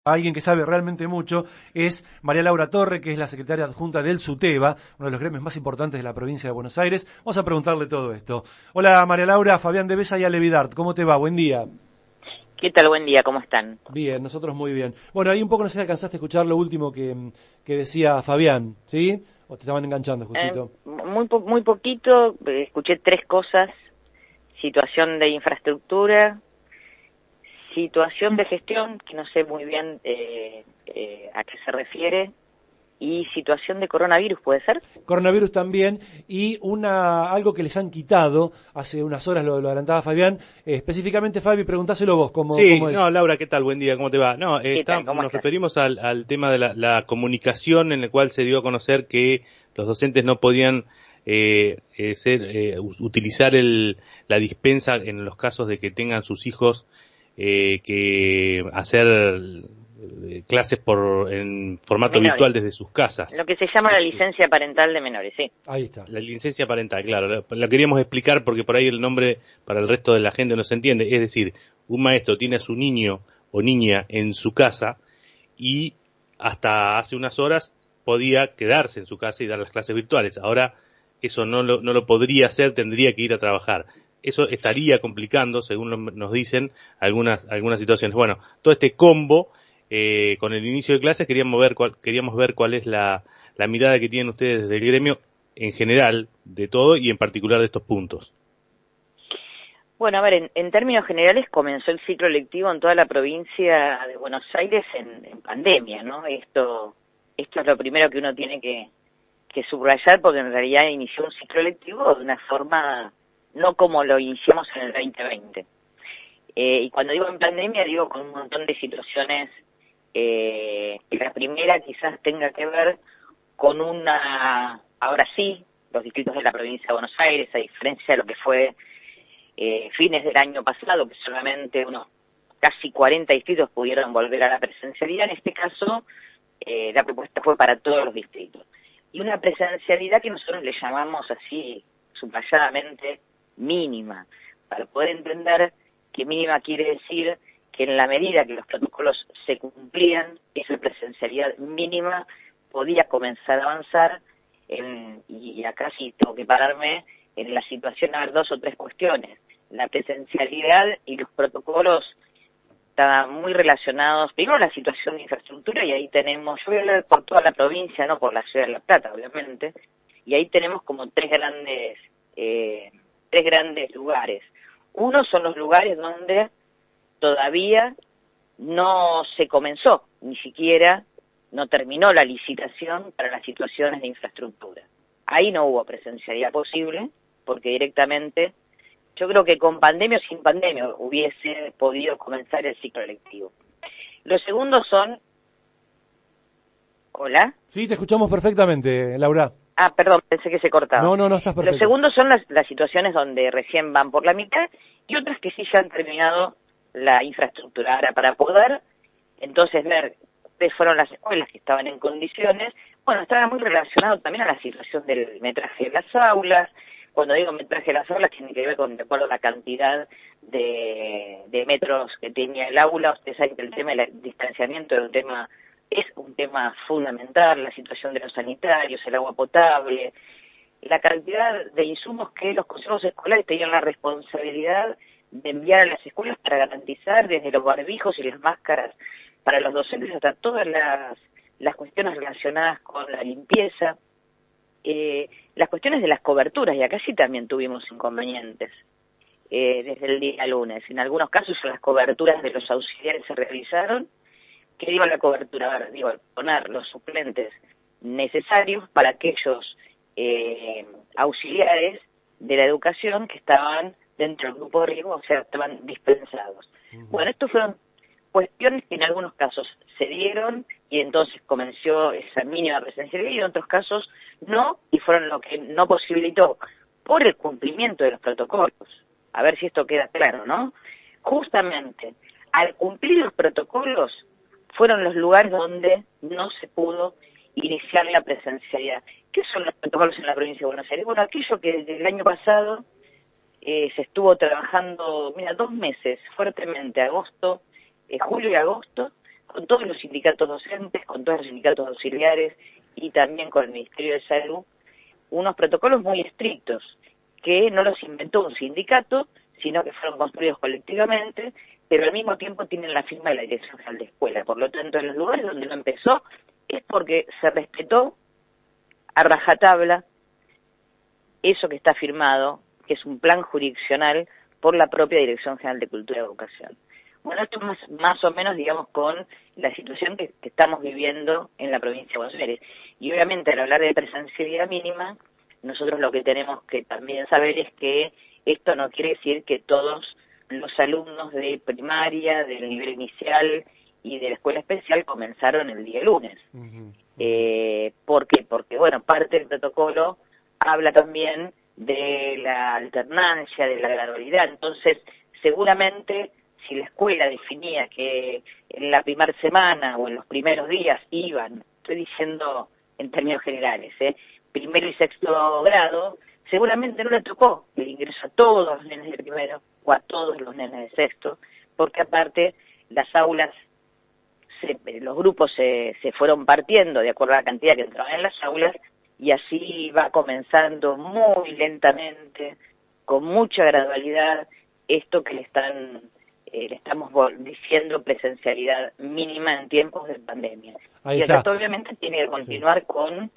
Alguien que sabe realmente mucho es María Laura Torre, que es la secretaria adjunta del SUTEBA, uno de los gremios más importantes de la provincia de Buenos Aires. Vamos a preguntarle todo esto. Hola María Laura, Fabián de Besa y Ale Vidart, ¿cómo te va? Buen día. ¿Qué tal? Buen día, ¿cómo están? Bien, nosotros muy bien. Bueno, ahí un poco no sé si alcanzaste a escuchar lo último que decía Fabián, ¿sí? ¿O te estaban enganchando justito? Muy poquito, escuché tres cosas: situación de infraestructura, situación de gestión, que no sé muy bien a qué se refiere, y situación de coronavirus, ¿puede ser? Coronavirus también, y algo que les han quitado, hace unas horas lo adelantaba Fabián, específicamente Fabi, preguntáselo vos, Sí, ¿cómo es? no, Laura, ¿qué tal? Buen día, ¿cómo te va? No, ¿Qué tal? ¿Cómo nos estás? referimos al tema de la comunicación en el cual se dio a conocer que los docentes no podían utilizar la dispensa en los casos de que tengan sus hijos que hacer clases en formato Menores. virtual desde sus casas. Lo que se llama la licencia parental de menores, sí. Ahí está. La licencia parental, claro, la queríamos explicar porque por ahí el nombre para el resto de la gente no se entiende. Es decir, un maestro tiene a su niño o niña en su casa y hasta hace unas horas podía quedarse en su casa y dar las clases virtuales. Ahora eso no lo podría hacer, tendría que ir a trabajar. Eso estaría complicando, según nos dicen, algunas situaciones. Bueno, todo este combo, con el inicio de clases queríamos ver cuál es la mirada que tienen ustedes desde el gremio en general de todo y en particular de estos puntos. Bueno, a ver, en términos generales comenzó el ciclo lectivo en toda la provincia de Buenos Aires en pandemia, ¿no? Esto es lo primero que uno tiene que subrayar, porque en realidad inició un ciclo lectivo de una forma no como lo iniciamos en el 2020. Y cuando digo en pandemia, digo con un montón de situaciones. La primera quizás tenga que ver con ahora sí, los distritos de la provincia de Buenos Aires, a diferencia de lo que fue fines del año pasado, que solamente unos casi 40 distritos pudieron volver a la presencialidad. En este caso, la propuesta fue para todos los distritos. Y una presencialidad que nosotros le llamamos así, subrayadamente, mínima, para poder entender que mínima quiere decir que en la medida que los protocolos se cumplían, esa presencialidad mínima podía comenzar a avanzar, y acá sí tengo que pararme en la situación a ver dos o tres cuestiones. La presencialidad y los protocolos estaban muy relacionados, primero la situación de infraestructura, y ahí tenemos, yo voy a hablar por toda la provincia, no por la ciudad de La Plata, obviamente, y ahí tenemos como tres grandes lugares. Uno son los lugares donde todavía no se comenzó, ni siquiera no terminó la licitación para las situaciones de infraestructura. Ahí no hubo presencialidad posible, porque directamente, yo creo que con pandemia o sin pandemia hubiese podido comenzar el ciclo lectivo. Los segundos son... ¿Hola? Sí, te escuchamos perfectamente, Laura. Ah, perdón, pensé que se cortaba. No, estás perfecto. Los segundos son las situaciones donde recién van por la mitad, y otras que sí ya han terminado la infraestructura. Ahora, para poder entonces ver cuáles fueron las escuelas que estaban en condiciones, bueno, estaba muy relacionado también a la situación del metraje de las aulas. Cuando digo metraje de las aulas, tiene que ver con, de acuerdo a la cantidad de metros que tenía el aula. Ustedes saben que el tema del distanciamiento es un tema fundamental, la situación de los sanitarios, el agua potable, la cantidad de insumos que los consejos escolares tenían la responsabilidad de enviar a las escuelas para garantizar, desde los barbijos y las máscaras para los docentes hasta todas las cuestiones relacionadas con la limpieza, las cuestiones de las coberturas, y acá sí también tuvimos inconvenientes desde el día lunes. En algunos casos las coberturas de los auxiliares se realizaron. ¿Qué digo la cobertura? A ver, digo, poner los suplentes necesarios para aquellos auxiliares de la educación que estaban dentro del grupo de riesgo, o sea, estaban dispensados. Bueno, estos fueron cuestiones que en algunos casos se dieron y entonces comenzó esa mínima presencialidad, y en otros casos no, y fueron lo que no posibilitó por el cumplimiento de los protocolos. A ver si esto queda claro, ¿no? Justamente, al cumplir los protocolos, fueron los lugares donde no se pudo iniciar la presencialidad. ¿Qué son los protocolos en la provincia de Buenos Aires? Bueno, aquello que desde el año pasado se estuvo trabajando, 2 meses fuertemente, julio y agosto, con todos los sindicatos docentes, con todos los sindicatos auxiliares y también con el Ministerio de Salud, unos protocolos muy estrictos, que no los inventó un sindicato, sino que fueron construidos colectivamente, pero al mismo tiempo tienen la firma de la Dirección General de Escuela. Por lo tanto, en los lugares donde no empezó, es porque se respetó a rajatabla eso que está firmado, que es un plan jurisdiccional por la propia Dirección General de Cultura y Educación. Bueno, esto es más o menos, digamos, con la situación que estamos viviendo en la provincia de Buenos Aires. Y obviamente, al hablar de presencialidad mínima, nosotros lo que tenemos que también saber es que esto no quiere decir que todos los alumnos de primaria, del nivel inicial y de la escuela especial comenzaron el día lunes. Uh-huh. ¿Por qué? Porque, bueno, parte del protocolo habla también de la alternancia, de la gradualidad. Entonces, seguramente, si la escuela definía que en la primera semana o en los primeros días iban, estoy diciendo en términos generales, primero y sexto grado, seguramente no le tocó el ingreso a todos los nenes de primero o a todos los nenes de sexto, porque aparte las aulas, los grupos se fueron partiendo de acuerdo a la cantidad que entraban en las aulas, y así va comenzando muy lentamente, con mucha gradualidad, esto que le estamos diciendo presencialidad mínima en tiempos de pandemia. Ahí y está. acá obviamente tiene que continuar con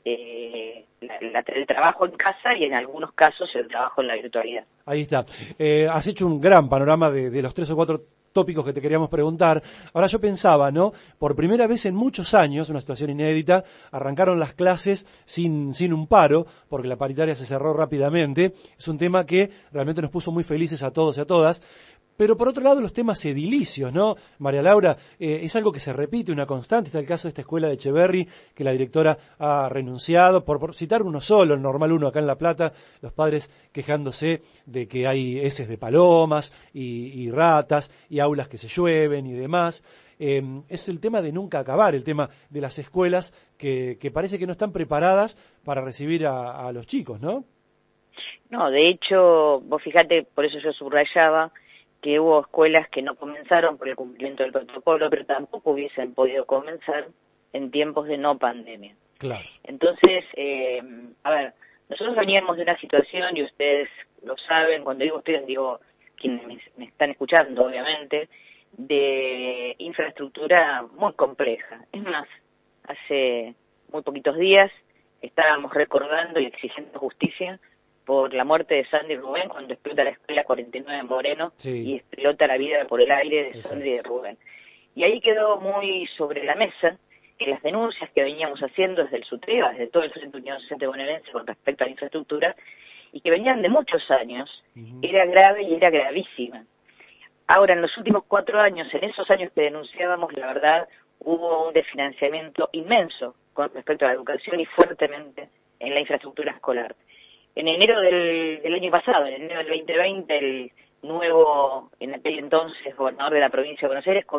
el trabajo en casa y en algunos casos el trabajo en la virtualidad. Ahí está. Has hecho un gran panorama de los 3 o 4 tópicos que te queríamos preguntar. Ahora yo pensaba, ¿no? Por primera vez en muchos años, una situación inédita, arrancaron las clases sin un paro, porque la paritaria se cerró rápidamente. Es un tema que realmente nos puso muy felices a todos y a todas. Pero por otro lado, los temas edilicios, ¿no? María Laura, es algo que se repite, una constante. Está el caso de esta escuela de Echeverri, que la directora ha renunciado, por citar uno solo, el Normal 1 acá en La Plata, los padres quejándose de que hay heces de palomas y ratas y aulas que se llueven y demás. Es el tema de nunca acabar, el tema de las escuelas que parece que no están preparadas para recibir a los chicos, ¿no? No, de hecho, vos fijate, por eso yo subrayaba que hubo escuelas que no comenzaron por el cumplimiento del protocolo, pero tampoco hubiesen podido comenzar en tiempos de no pandemia. Claro. Entonces, a ver, nosotros veníamos de una situación, y ustedes lo saben, cuando digo ustedes, digo quienes me están escuchando, obviamente, de infraestructura muy compleja. Es más, hace muy poquitos días estábamos recordando y exigiendo justicia por la muerte de Sandy Rubén cuando explota la escuela 49 en Moreno, sí, y explota la vida por el aire de exacto, Sandy y de Rubén. Y ahí quedó muy sobre la mesa que las denuncias que veníamos haciendo desde el SUTEBA, desde todo el Centro de Unión Docente Bonaerense con respecto a la infraestructura, y que venían de muchos años, era grave y era gravísima. Ahora, en los últimos 4 años, en esos años que denunciábamos, la verdad, hubo un desfinanciamiento inmenso con respecto a la educación y fuertemente en la infraestructura escolar. En enero del año pasado, en enero del 2020, el nuevo, en aquel entonces, gobernador de la provincia de Buenos Aires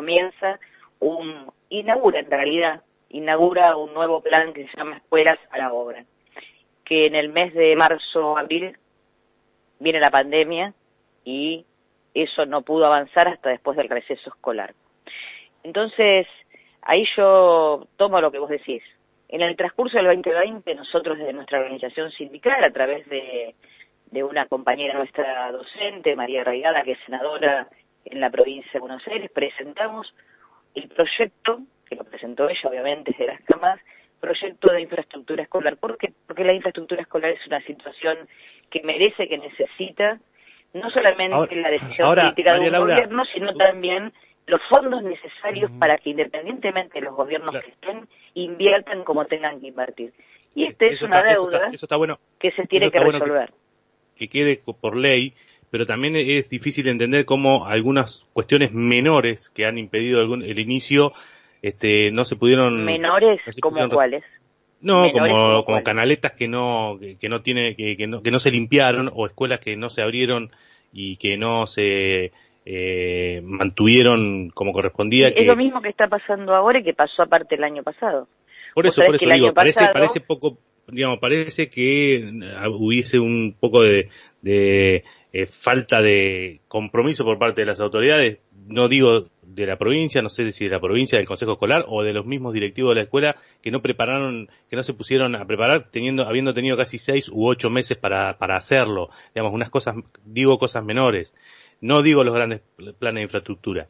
inaugura un nuevo plan que se llama Escuelas a la Obra, que en el mes de marzo, abril, viene la pandemia y eso no pudo avanzar hasta después del receso escolar. Entonces, ahí yo tomo lo que vos decís. En el transcurso del 2020, nosotros desde nuestra organización sindical, a través de una compañera nuestra docente, María Raigada, que es senadora en la provincia de Buenos Aires, presentamos el proyecto, que lo presentó ella obviamente desde las cámaras, proyecto de infraestructura escolar. ¿Por qué? Porque la infraestructura escolar es una situación que merece, que necesita, no solamente la decisión política de un gobierno, sino también los fondos necesarios para que, independientemente de los gobiernos que estén, inviertan como tengan que invertir. Y es una deuda que se tiene que resolver. Que quede por ley, pero también es difícil entender cómo algunas cuestiones menores que han impedido el inicio no se pudieron... ¿Menores? ¿Como cuáles? No, como canaletas que no se limpiaron, o escuelas que no se abrieron y que no se mantuvieron como correspondía. Es lo mismo que está pasando ahora y que pasó aparte el año pasado. Por eso digo, parece poco, digamos, parece que hubiese un poco de falta de compromiso por parte de las autoridades. No digo de la provincia, no sé si de la provincia, del consejo escolar o de los mismos directivos de la escuela que no prepararon, que no se pusieron a preparar habiendo tenido casi 6 u 8 meses para hacerlo, digamos, unas cosas, digo cosas menores, no digo los grandes planes de infraestructura.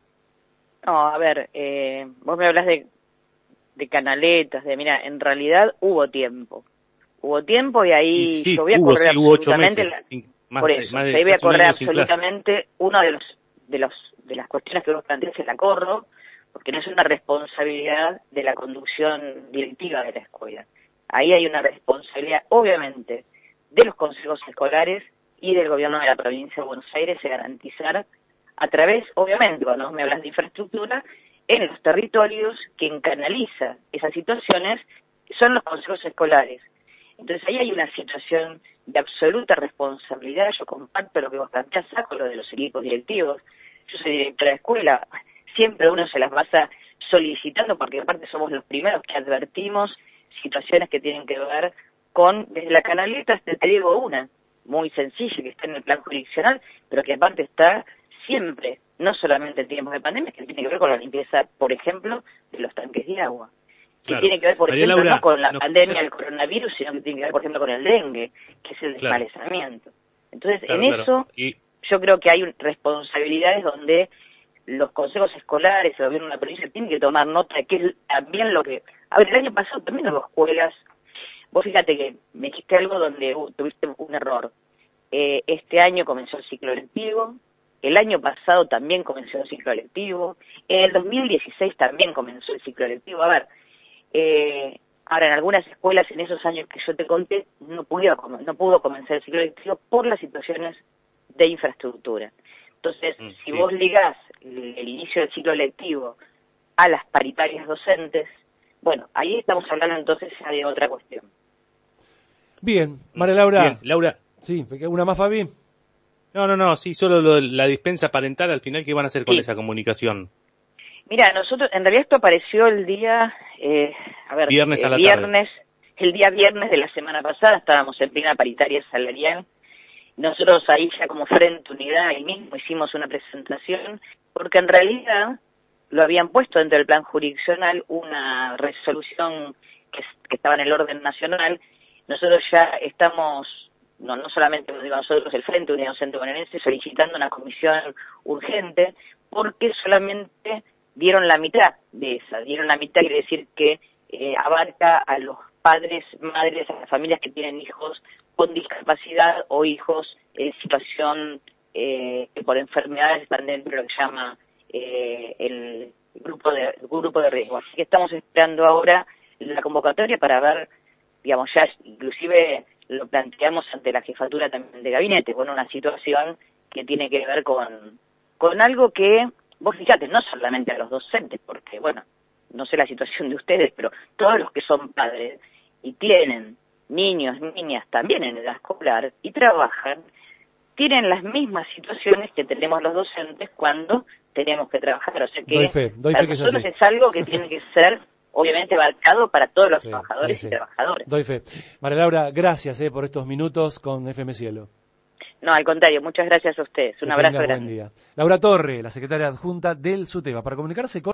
No, a ver, vos me hablas de canaletas, mira, en realidad hubo tiempo y ahí sí, yo voy a correr hubo 8 absolutamente meses, por eso, ahí voy a correr absolutamente uno de las cuestiones que vos planteás la corro, porque no es una responsabilidad de la conducción directiva de la escuela. Ahí hay una responsabilidad, obviamente, de los consejos escolares y del gobierno de la provincia de Buenos Aires de garantizar a través, obviamente, cuando me hablas de infraestructura, en los territorios quien canaliza esas situaciones son los consejos escolares. Entonces ahí hay una situación de absoluta responsabilidad. Yo comparto lo que vos planteás, saco lo de los equipos directivos. Yo soy directora de escuela, siempre uno se las pasa solicitando, porque aparte somos los primeros que advertimos situaciones que tienen que ver con, desde la canaleta hasta te digo una, muy sencilla, que está en el plan jurisdiccional, pero que aparte está siempre, no solamente en tiempos de pandemia, que tiene que ver con la limpieza, por ejemplo, de los tanques de agua. Que tiene que ver, por ejemplo, no con la pandemia del coronavirus, sino que tiene que ver, por ejemplo, con el dengue, que es el desmalezamiento. Entonces, eso yo creo que hay responsabilidades donde los consejos escolares, el gobierno de la provincia, tienen que tomar nota de que es también lo que... A ver, el año pasado también hubo escuelas, vos fíjate que me dijiste algo donde tuviste un error. Este año comenzó el ciclo lectivo, el año pasado también comenzó el ciclo lectivo, en el 2016 también comenzó el ciclo lectivo. A ver, ahora en algunas escuelas en esos años que yo te conté no pudo comenzar el ciclo lectivo por las situaciones de infraestructura. Entonces, si vos ligás el inicio del ciclo lectivo a las paritarias docentes, bueno, ahí estamos hablando entonces ya de otra cuestión. Bien, María Laura. Bien, Laura. Sí, ¿una más, Fabi? No, sí, solo la dispensa parental al final, ¿qué van a hacer con esa comunicación? Mira, nosotros, en realidad esto apareció el día, viernes a la tarde. El día viernes de la semana pasada, estábamos en plena paritaria salarial. Nosotros ahí ya como Frente Unidad, ahí mismo hicimos una presentación, porque en realidad lo habían puesto dentro del plan jurisdiccional una resolución que estaba en el orden nacional. Nosotros ya estamos, no solamente lo digo nosotros, el Frente Unidad Docente Bonaerense, solicitando una comisión urgente, porque solamente dieron la mitad de esa. Dieron la mitad, quiere decir que abarca a los padres, madres, a las familias que tienen hijos con discapacidad o hijos en situación que por enfermedades están dentro de lo que llama el grupo de riesgo. Así que estamos esperando ahora la convocatoria para ver, digamos, ya inclusive lo planteamos ante la jefatura también de gabinete, con una situación que tiene que ver con algo que, vos fíjate, no solamente a los docentes, porque, bueno, no sé la situación de ustedes, pero todos los que son padres y tienen niños, niñas también en edad escolar y trabajan, tienen las mismas situaciones que tenemos los docentes cuando tenemos que trabajar. O sea que doy fe para que nosotros es algo que tiene que ser obviamente abarcado para todos los trabajadores y trabajadoras. Doy fe. María Laura, gracias por estos minutos con FM Cielo. No, al contrario, muchas gracias a ustedes. Un abrazo grande. Buen día. Laura Torre, la secretaria adjunta del SUTEBA, para comunicarse con